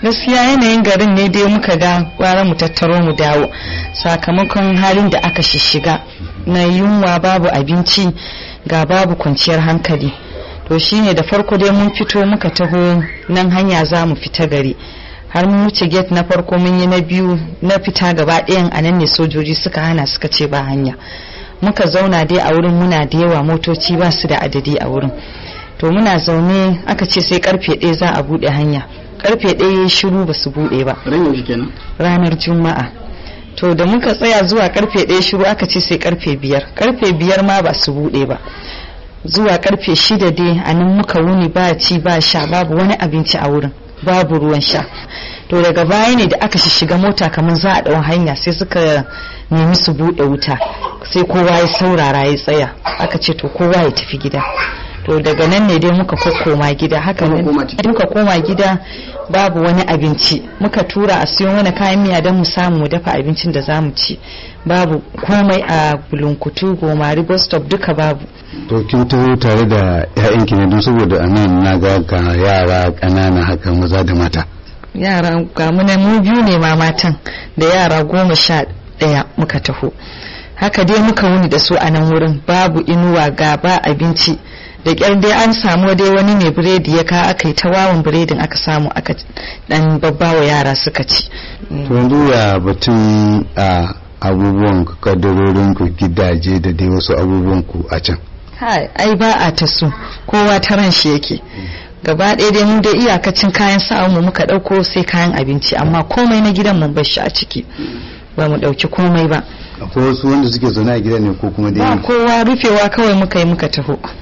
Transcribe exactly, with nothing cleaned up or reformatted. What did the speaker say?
gaskiya yanayin garin ne dai muka ga gwara mu tattaro mu dawo sakamakon halin da aka shishiga na yunwa, babu abinci ga babu kwanciyar hankali. To shine da farko dai mun fito muka taho nan hanya za mu fita gari, har mun wuce gate na farko mun yi na biyu na fita gaba ɗayan a nan ne sojoji suka hana suka ce ba hanya. Muka zauna dai a wurin, muna da yawa, motoci ba su da adadi a wurin. To muna zaune aka ce sai karfe ɗaya za a buɗe hanya, karfe ɗaya shiru ba su buɗe ba. Ranar Juma'a. To da muka tsaya zuwa karfe ɗaya shiru aka ce sai karfe biyar, karfe biyar ma ba su buɗe ba. Zuwa karfe shida dai a nan muka wuni, ba ci ba sha, babu wani abinci a wurin, babu ruwan sha. To daga baya ne da aka shiga mota kamar za a ɗau hanya sai suka nemi su buɗe wuta, sai kowa ya saurara ya tsaya, aka ce to kowa ya tafi gida. To daga nan ne dai muka koma gida, haka ne muka koma gida, babu wani abinci. Muka tura a siyo wani kayan miya don mu samu mu dafa abincin da zamu ci, babu komai a Bulunkutu, Gomari, bus stop duka babu. To kin taho tare da ƴaƴanki ne, don saboda anan na ga ka yara ƙanana haka, maza da mata. Yara ga mu ne mu biyu ne ma matan, da yara goma sha ɗaya muka taho. Haka dai muka wuni da su a nan wurin, babu inuwa ga ba abinci. Da kyar dai an samu dai wani mai biredi ya ka aka yi ta wawan biredin aka samu aka dan babbawa yara suka ci. To yanzu ya batun a abubuwan kadarorin ku, gidaje da dai wasu abubuwan ku a can. Hai, ai ba a ta su, kowa ta ran shi yake. Gaba ɗaya dai mun dai iyakacin kayan sa'a mu muka ɗauko sai kayan abinci, amma komai na gidan mun bar shi a ciki, ba mu ɗauki komai ba. Akwai wasu wanda suke zaune a gidan ne ko kuma dai? Ba kowa, rufewa kawai muka yi muka taho.